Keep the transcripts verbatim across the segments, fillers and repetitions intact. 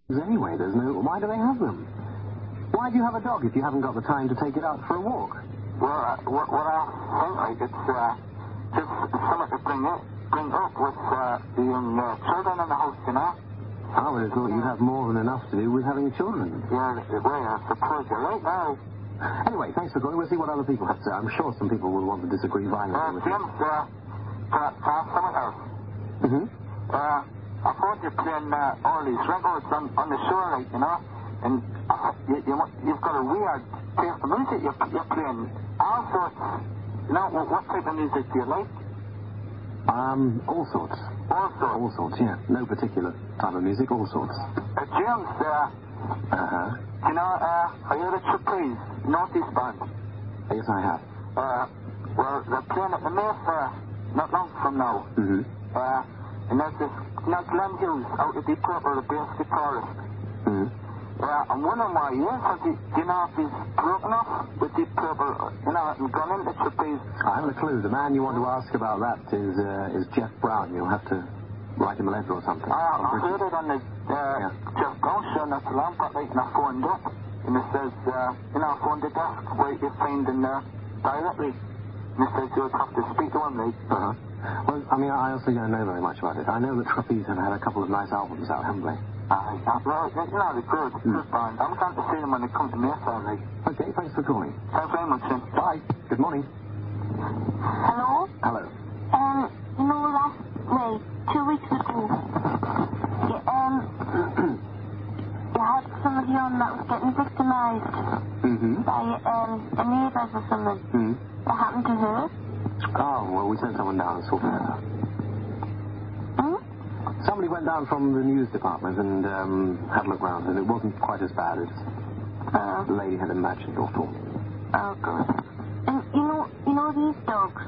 Anyway, there's no... Why do they have them? Why do you have a dog if you haven't got the time to take it out for a walk? Well, uh, what, what I think, like, it's uh, just something to bring up, bring up with uh, the young uh, children in the house, you know? I would have thought you'd have more than enough to do with having children. Yeah, well, I suppose you're right now. Anyway, thanks for calling. We'll see what other people have to say. I'm sure some people will want to disagree violently Uh, with you. James, uh, can I can I ask something else? Mm-hmm. Uh, I thought you're playing uh, all these records on, on the show, like, you know, and uh, you, you, you've got a weird taste of music. You're, you're playing all sorts. You know, what, what type of music do you like? Um, all sorts. All sorts? All sorts, yeah. No particular type of music, all sorts. Uh, James, uh... Uh-huh. You know, uh, are you at Trapeze, Northeast Band? Yes, I have. Uh, well, they're playing at the Mayfair not long from now. Mm-hmm. Uh, and there's this, you know, Glenn Hughes out at Deep Purple, the bass guitarist. Mm-hmm. Uh, I'm wondering why he is. Has he, do you know if he's broken off with Deep Purple, you know, and gone into Trapeze? I haven't a clue. The man you want to ask about that is, uh, is Jeff Brown. You'll have to write him a letter or something. Uh, I heard it on the uh, yeah. Jeff Brown show not so long back, like, and I phoned up. And it says, uh, you know, I phoned the desk where you find him uh, directly. And it says you would have to speak to him, like. Uh-huh. Well, I mean, I also don't know very much about it. I know that Trapeze have had a couple of nice albums out, haven't they? Uh, yeah, well, you know, they're good. Mm. Good band. I'm going to see them when they come to Mayfair, like. Okay, thanks for calling. Thanks very much, Jim. Bye. Good morning. Hello? Hello. Um, you know, last, wait, two weeks ago, you, um, you had somebody on that was getting victimized mm-hmm. by, um, a neighbours or something. Mm-hmm. What happened to her? Oh, well, we sent someone down and sorted that out. Hmm? Somebody went down from the news department and um, had a look round, and it wasn't quite as bad as Uh, the lady had imagined or thought. oh, good. And, you know, you know these dogs?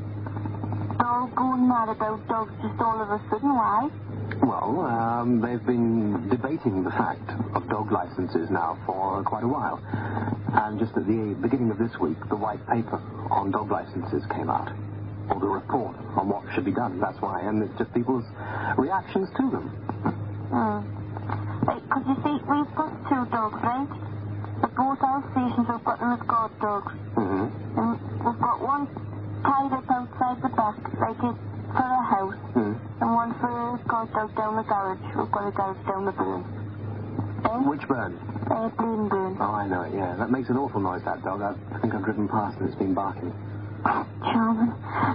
They're all going mad about dogs just all of a sudden. Why? Well, um, they've been debating the fact of dog licenses now for quite a while. And just at the beginning of this week, the white paper on dog licenses came out. Or the report on what should be done. That's why. And it's just people's reactions to them. Hmm. Because you see, we've got two dogs, right? At both our stations, we've got them as guard dogs. Mm-hmm. And we've got one tied up outside the back, like it for a house. Mm-hmm. And one for a guard dog down the garage. We've got a garage down the burn. Eh? Which burn? Uh, Bloom Burn. Oh, I know it, yeah. That makes an awful noise, that dog. I think I've driven past and it's been barking. Charming.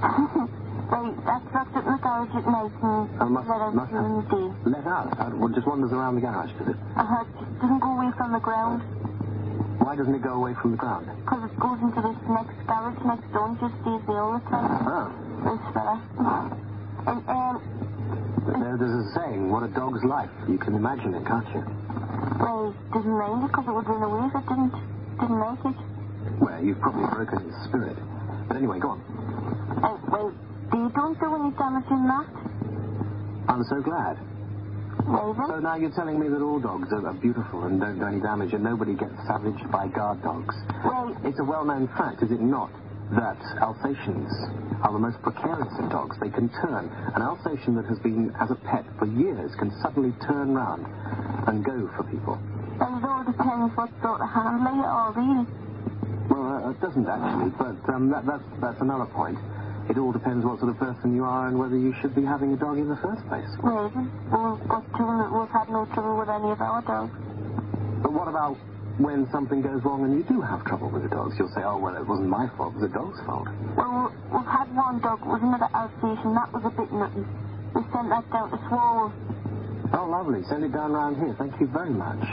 Right, that's locked up in the garage at night and Oh, must, let out must during the day. Let out? Uh, well, just wanders around the garage, does it? Uh-huh. It doesn't go away from the ground. Why doesn't it go away from the ground? Because it goes into this next garage next door and just stays there all the time. Oh. This fella. And, um... There, there's a saying, what a dog's life. You can imagine it, can't you? Well, he didn't mind it because it would run away if it didn't, didn't make it. Well, you've probably broken his spirit. But anyway, go on. Uh, well, they don't do any damage in that. I'm so glad. Maybe. So now you're telling me that all dogs are, are beautiful and don't do any damage and nobody gets savaged by guard dogs. Well... It's a well-known fact, is it not, that Alsatians are the most precarious of dogs. They can turn. An Alsatian that has been as a pet for years can suddenly turn round and go for people. Well, it all depends what sort of handler you are, really. Well, uh, it doesn't actually, but um, that, that's, that's another point. It all depends what sort of person you are and whether you should be having a dog in the first place. Maybe. We've got two that we've had no trouble with any of our dogs. But what about when something goes wrong and you do have trouble with the dogs? You'll say, oh, well, it wasn't my fault, it was the dog's fault. Well, we've had one dog, it was another Alsatian, that was a bit nutty. We sent that down to Swallow. Oh, lovely. Send it down round here. Thank you very much.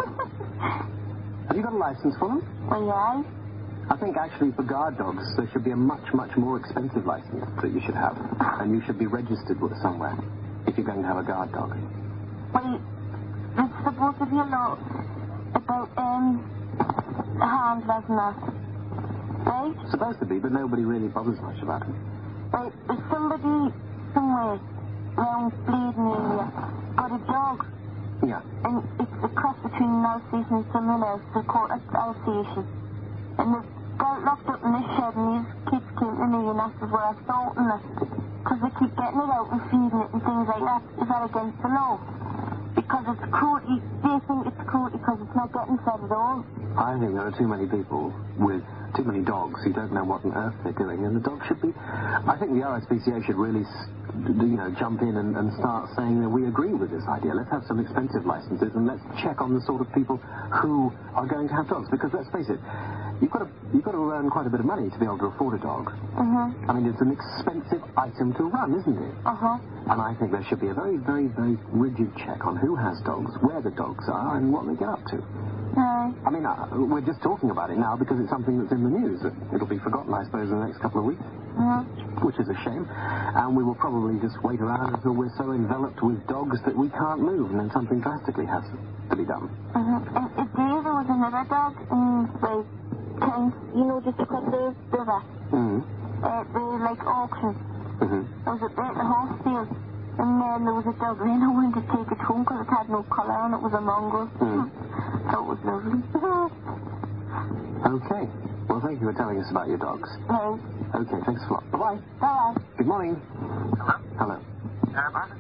Have you got a license for them? Well, yeah. I think actually for guard dogs, there should be a much, much more expensive license that you should have. And you should be registered with somewhere if you're going to have a guard dog. Well, it's supposed to be a law about, um, handlers and that. Right? Supposed to be, but nobody really bothers much about it. Right, there's somebody somewhere around Bladen area got a dog. Yeah. And it's a cross between an Alsatian and something else. They're called Alsatian. And they've got it locked up in this shed, and these kids came to me and asked us what I thought in it. Because they keep getting it out and feeding it and things like that. Is that against the law? Because because it's cruelty. They think it's cruelty because it's not getting fed at all. I think there are too many people with too many dogs who don't know what on earth they're doing, and the dog should be... I think the R S P C A should really, you know, jump in and, and start saying that we agree with this idea. Let's have some expensive licenses, and let's check on the sort of people who are going to have dogs, because let's face it, you've got to, you've got to earn quite a bit of money to be able to afford a dog. Mm-hmm. I mean, it's an expensive item to run, isn't it? Uh-huh. And I think there should be a very, very, very rigid check on who has dogs, where the dogs are, and what they get up to. Uh, I mean, uh, we're just talking about it now because it's something that's in the news. It'll be forgotten, I suppose, in the next couple of weeks, mm-hmm. which is a shame. And we will probably just wait around until we're so enveloped with dogs that we can't move, and then something drastically has to be done. Mm-hmm. And if there was another dog in, like, Kent, you know, just across the river, Mm-hmm. uh, the, like, auction. Mm-hmm. There was a bit of horse field, and then there was a dog, and I wanted to take it home because it had no colour, and it was a mongrel. Mm. So it was lovely. Okay. Well, thank you for telling us about your dogs. Hey. Okay, thanks a lot. Bye-bye. Bye. Good morning. Hello? Hello. Um, I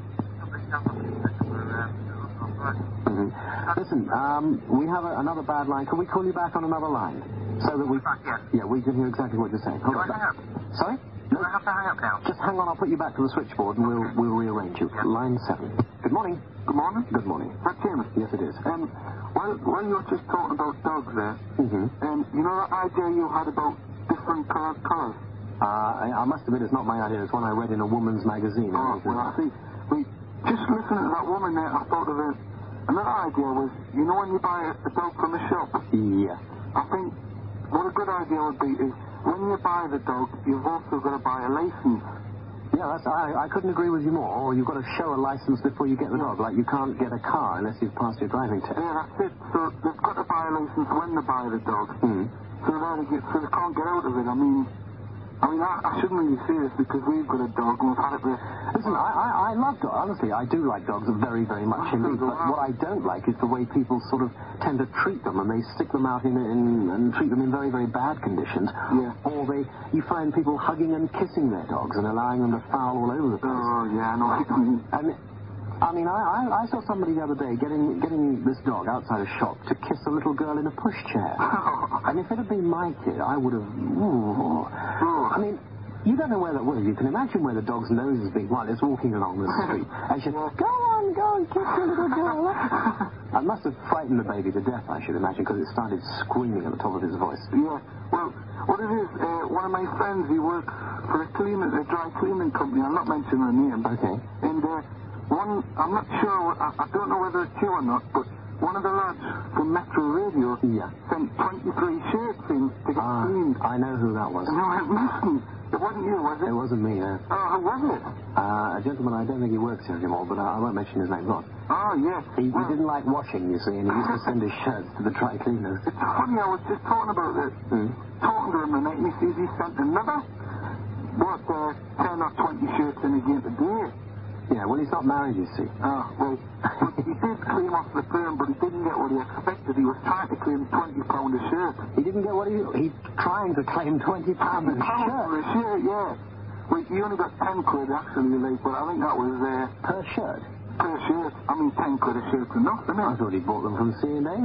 Mm-hmm. Listen, um, we have a, another bad line. Can we call you back on another line? So that we... Yes. Yeah, we can hear exactly what you're saying. Hold Do on. I hang up? Sorry? Do I have to hang up now? Just hang on, I'll put you back to the switchboard and we'll we'll rearrange you. Yeah. Line seven. Good morning. Good morning. Good morning. That's Jim. Yes, it is. Um, while, while you were just talking about dogs there, Mm-hmm. um, you know that idea you had about different coloured colours? Uh, I, I must admit it's not my idea. It's one I read in a woman's magazine. Oh, well, I see. We, just listening to that woman there, I thought of it. Another idea was, you know when you buy a, a dog from a shop? Yeah. I think what a good idea would be is, when you buy the dog, you've also got to buy a license. Yeah, that's, I, I couldn't agree with you more. Or you've got to show a license before you get the dog. Like you can't get a car unless you've passed your driving test. Yeah, that's it. So they've got to buy a license when they buy the dog. Mm. So, they get, so they can't get out of it. I mean, I mean, I, I shouldn't really say this because we've got a dog and we've had it with... Listen, I, I, I love dogs. Honestly, I do like dogs very, very much indeed. But what I don't like is the way people sort of tend to treat them, and they stick them out in, in and treat them in very, very bad conditions. Yeah. Or they, you find people hugging and kissing their dogs and allowing them to foul all over the place. Oh, yeah, I know what you mean. And I mean, I, I, I saw somebody the other day getting getting this dog outside a shop to kiss a little girl in a pushchair. And if it had been my kid, I would have... Ooh. I mean, you don't know where that was. You can imagine where the dog's nose has been while it's walking along the street. And she said, go on, go and kiss the little girl. That must have frightened the baby to death, I should imagine, because it started screaming at the top of his voice. Yeah, well, what it is, uh, one of my friends, he works for a cleaning, a dry cleaning company. I'm not mentioning the name. Okay. And uh, one, I'm not sure, I, I don't know whether it's true or not, but one of the lads from Metro Radio Yeah. sent twenty-three shirts in to get Ah, cleaned. I know who that was. And they went missing. It wasn't you, was it? It wasn't me, no. Oh, who was it? Uh, a gentleman, I don't think he works here anymore, but I, I won't mention his name. Go on. Oh, yes. He, he Well, didn't like washing, you see, and he used to send his shirts to the dry cleaners. it's funny, I was just talking about this. Hmm. Talking to him, and he sees he sent another, what, uh, ten or twenty shirts in again today. Yeah, well, he's not married, you see. Oh, well, he did claim off the firm, but he didn't get what he expected. He was trying to claim twenty pounds a shirt. He didn't get what he... He's trying to claim twenty pounds a twenty pounds shirt. for a shirt, yeah. Well, he only got ten quid, actually, like, but I think that was, uh, Per shirt? per shirt. I mean, ten quid a shirt's enough, isn't I it? thought he bought them from C and A.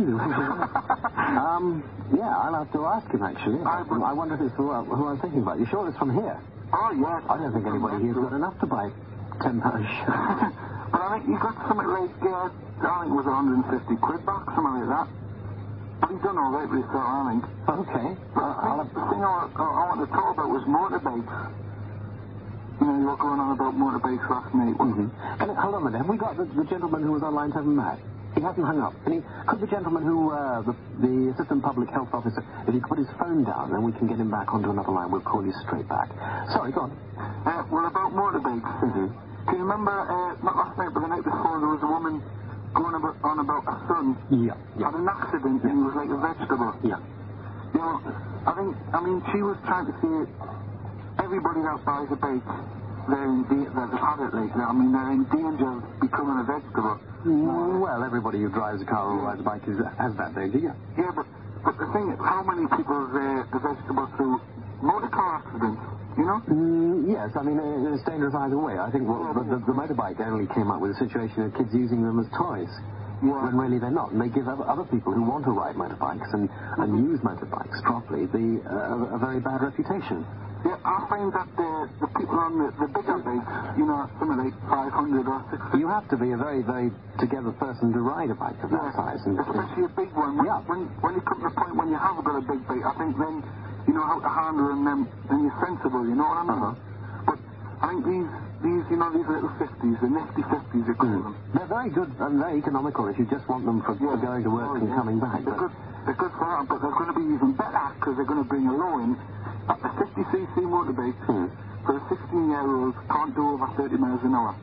um, yeah, I'll have to ask him, actually. I would- I wonder if it's who, I- who I'm thinking about. You sure it's from here? Oh, yes. I don't think anybody here's got enough to buy ten pounds shirt. But I think he got something like, uh, I think it was one hundred fifty quid back, something like that. But he's done all right with himself, I think. Okay. But Uh, I'll the have... thing I, I, I wanted to talk about was motorbikes. You know, you were going on about motorbikes last night. Mm-hmm. And, hold on a minute. Have we got the, the gentleman who was on line seven Matt? He hasn't hung up. Can he, could the gentleman who, uh, the, the Assistant Public Health Officer, if he could put his phone down, then we can get him back onto another line. We'll call you straight back. Sorry, go on. Uh, well, about motorbikes. Mm-hmm. Can you remember, uh, not last night, but the night before, there was a woman going about, on about a son Yeah. had an accident and he was like a vegetable. Yeah. You know, I think, I mean, she was trying to say everybody that buys a bike, they're in da- that have had it like that. I mean, they're in danger of becoming a vegetable. Well, everybody who drives a car or rides a bike is, has that danger, yeah. Yeah, but, but the thing is, how many people are uh, a vegetable through motor car accidents, you know? Mm, yes, I mean, uh, it's dangerous either way. I think well, the, the, the motorbike only came up with a situation of kids using them as toys. Yeah. When really they're not. And they give other, other people who want to ride motorbikes and, mm-hmm. and use motorbikes properly the, uh, a very bad reputation. Yeah, I find that the, the people on the, the bigger bikes, you know, something like five hundred or six hundred. You have to be a very, very together person to ride a bike of that yeah, size. And, especially a big one. When, yeah. when, when you come to the point when you have got a big bike, I think then you know how to handle them and you're sensible, you know what I mean? Uh-huh. But I think these, these, you know, these little fifties, the nifty fifties, they call mm. them. They're very good and very economical if you just want them for, yeah. for going to work oh, and yeah. coming back. They're good, they're good for that, but they're going to be even better because they're going to bring a law in. A fifty c c motorbike hmm. for a sixteen-year-old can't do over thirty miles an hour.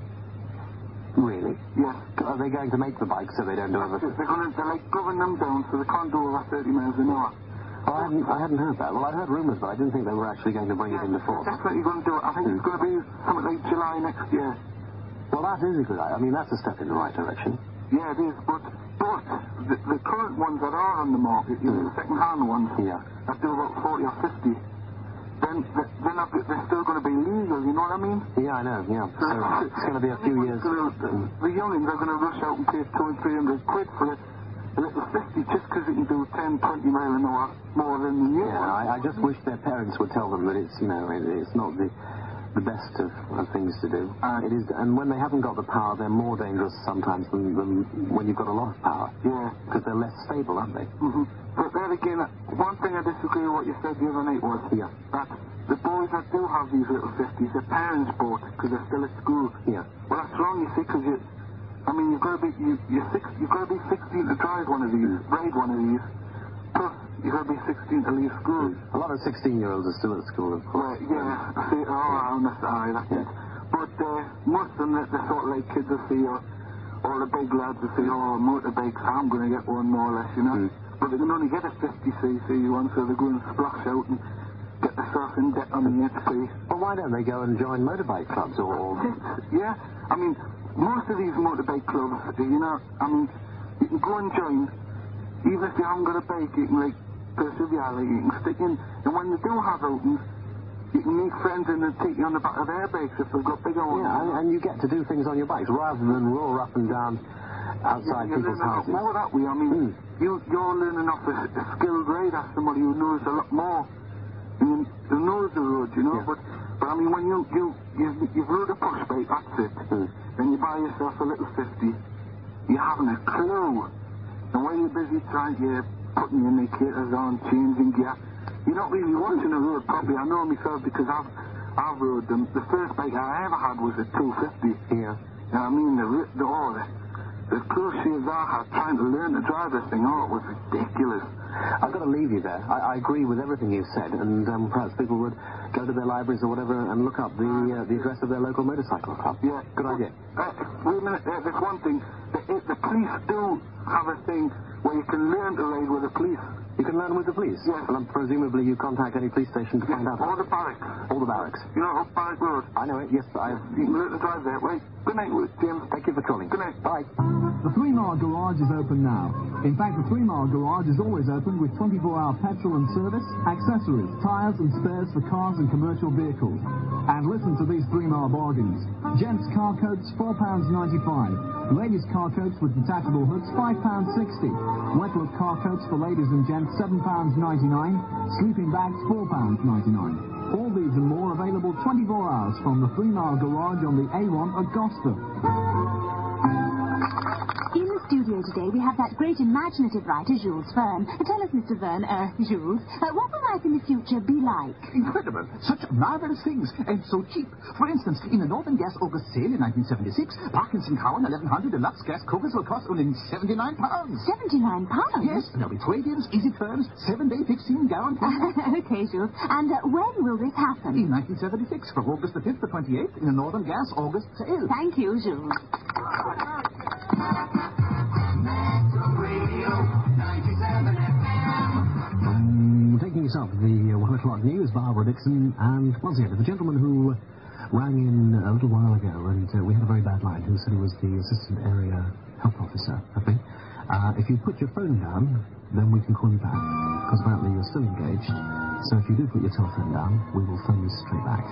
Really? Yes. Are they going to make the bike so they don't do over... They're going to, they're like govern them down so they can't do over thirty miles an hour. Oh, I hadn't, I hadn't heard that. Well, I'd heard rumours, but I didn't think they were actually going to bring yeah, it into force. They're definitely going to do it. I think hmm. it's going to be something like July next year. Well, that is a good idea. I mean, that's a step in the right direction. Yeah, it is, but, but the, the current ones that are on the market, you know, the second-hand ones, yeah. that do about forty or fifty, then they're, not, they're still going to be legal, you know what I mean? Yeah, I know, yeah. So, so it's going to be a few years. Gonna, the, the youngins are going to rush out and pay two and three hundred quid for it. A little fifty just because it can do ten, twenty mile an hour more than the new yeah, one. I, I just wish their parents would tell them that it's, you know, it, it's not the the best of, of things to do. Uh, it is, and when they haven't got the power, they're more dangerous sometimes than, than when you've got a lot of power. Yeah. Because they're less stable, aren't they? Mm-hmm. But then again, one thing I disagree with what you said the other night was yeah. that the boys that do have these little fifties, their parents bought because they're still at school. Yeah. Well, that's wrong, you see, because you, I mean, you've got to be, you, you're six, you've got to be sixteen to drive one of these, ride one of these. Plus, you've got to be sixteen to leave school. A lot of sixteen-year-olds are still at school, of course. Well, yeah, I see, oh, yeah. on the side, that's yeah. it. But uh, most of them, the sort of like kids will see, or all the big lads will say, oh, motorbikes, I'm going to get one more or less, you know. Mm. But they can only get a fifty c c one, so they go and splash out and get themselves in debt on the H P. Well, why don't they go and join motorbike clubs or... or... Yeah, I mean, most of these motorbike clubs, you know, I mean, you can go and join, even if you haven't got a bike, you can, like, persevere, like, you can stick in, and when they do have outings, you can meet friends and they'll take you on the back of their bikes if they've got bigger ones. Yeah, and, and you get to do things on your bikes rather than roar up and down outside yeah, people's houses. More that way, I mean, mm. you, you're learning off a, a skilled rider, somebody who knows a lot more, and who knows the road, you know, yeah. but, but I mean, when you, you, you've, you've rode a push bike, that's it, mm. then you buy yourself a little fifty, you haven't a clue, and when you're busy trying to putting your indicators on, changing gear, you're not really watching the road properly. I know myself because I've, I've rode them. The first bike I ever had was a two fifty. Yeah. And I mean, the, the, oh, the, the close shaves I had trying to learn to drive this thing, oh, it was ridiculous. I've got to leave you there. I, I agree with everything you've said, and um, perhaps people would go to their libraries or whatever and look up the uh, the address of their local motorcycle club. Yeah. Good idea. Uh, wait a minute, uh, there's one thing. The, the police do have a thing where you can learn to ride with the police. You can learn with the police? Yes. Well, presumably you contact any police station to yes, find out. All the barracks. All the barracks. You know, up Barrack Road. I know it, yes. I. You can learn to drive there. Wait. Good night, James. Thank you for calling. Good night. Bye. The Three Mile Garage is open now. In fact, the Three Mile Garage is always open with twenty-four hour petrol and service, accessories, tyres and spares for cars and commercial vehicles. And listen to these Three Mile bargains. Gents car coats, four pounds ninety-five. Ladies car coats with detachable hoods, five pounds sixty. Wet look car coats for ladies and gents, seven pounds ninety-nine. Sleeping bags, four pounds ninety-nine. All these and more available twenty-four hours from the Three Mile Garage on the A one at Gloucester. In the studio today, we have that great imaginative writer, Jules Verne. Tell us, Mister Verne, uh, Jules, uh, what will life in the future be like? Incredible. Such marvelous things, and so cheap. For instance, in the Northern Gas August sale in nineteen seventy-six, Parkinson Cowan eleven hundred Deluxe Gas Cookers will cost only seventy-nine pounds. seventy-nine pounds? Yes, and there'll be trade-ins, easy terms, seven-day fixing guarantee. Okay, Jules. And uh, when will this happen? In nineteen seventy-six, from August the fifth to twenty-eighth, in the Northern Gas August sale. Thank you, Jules. Um, taking us up the uh, one o'clock news, Barbara Dixon, and once again, the gentleman who rang in a little while ago, and uh, we had a very bad line, who said he was the assistant area health officer, I think. Uh, if you put your phone down, then we can call you back, because apparently you're still engaged. So if you do put your telephone down, we will phone you straight back.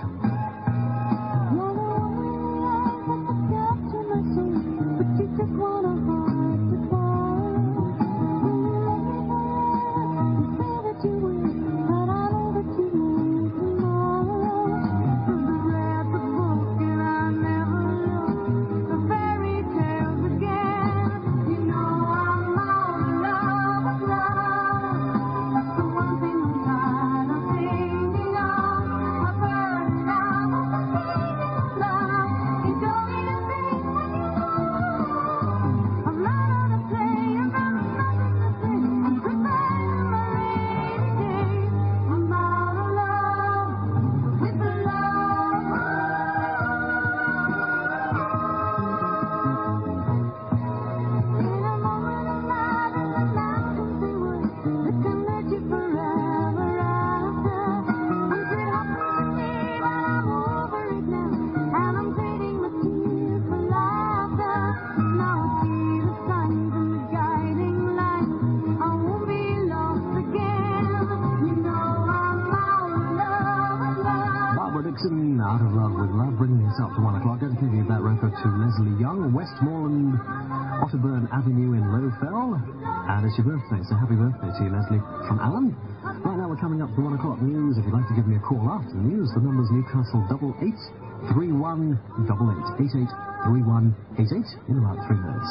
Out of Love with Love, bringing us up to one o'clock. Dedicating that record to Leslie Young, Westmoreland, Otterburn Avenue in Lowfell. And it's your birthday, so happy birthday to you, Leslie, from Alan. Right now we're coming up to one o'clock news. If you'd like to give me a call after the news, the number's Newcastle double eight three one double eight eight eight three one eight eight in about three minutes.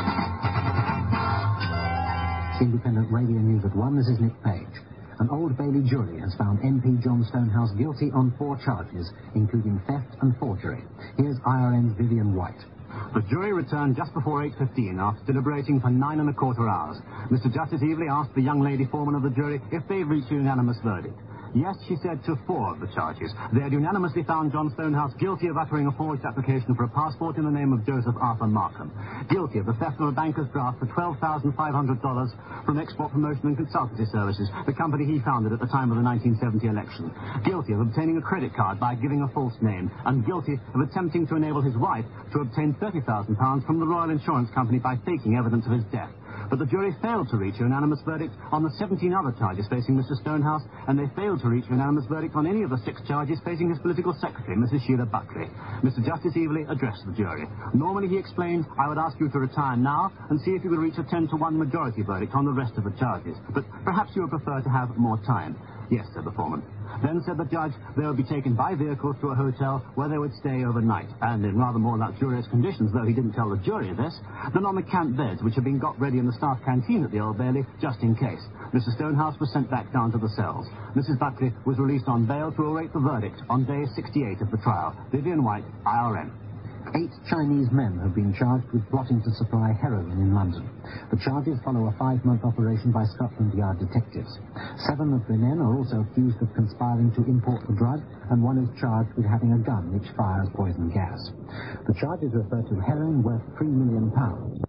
Independent Radio News at one. This is Nick Page. An Old Bailey jury has found M P John Stonehouse guilty on four charges, including theft and forgery. Here's I R N's Vivian White. The jury returned just before eight fifteen after deliberating for nine and a quarter hours. Mister Justice Evely asked the young lady foreman of the jury if they'd reached a unanimous verdict. Yes, she said, to four of the charges. They had unanimously found John Stonehouse guilty of uttering a forged application for a passport in the name of Joseph Arthur Markham. Guilty of the theft of a banker's draft for twelve thousand five hundred dollars from Export Promotion and Consultancy Services, the company he founded at the time of the nineteen seventy election. Guilty of obtaining a credit card by giving a false name. And guilty of attempting to enable his wife to obtain thirty thousand pounds from the Royal Insurance Company by faking evidence of his death. But the jury failed to reach a unanimous verdict on the seventeen other charges facing Mister Stonehouse, and they failed to reach a unanimous verdict on any of the six charges facing his political secretary, Missus Sheila Buckley. Mister Justice Evely addressed the jury. Normally, he explained, I would ask you to retire now and see if you could reach a ten to one majority verdict on the rest of the charges. But perhaps you would prefer to have more time. Yes, said the foreman. Then, said the judge, they would be taken by vehicle to a hotel where they would stay overnight, and in rather more luxurious conditions, though he didn't tell the jury this, than on the camp beds which had been got ready in the staff canteen at the Old Bailey, just in case. Mister Stonehouse was sent back down to the cells. Missus Buckley was released on bail to await the verdict on day sixty-eight of the trial. Vivian White, I R N. Eight Chinese men have been charged with plotting to supply heroin in London. The charges follow a five-month operation by Scotland Yard detectives. Seven of the men are also accused of conspiring to import the drug, and one is charged with having a gun which fires poison gas. The charges refer to heroin worth three million pounds.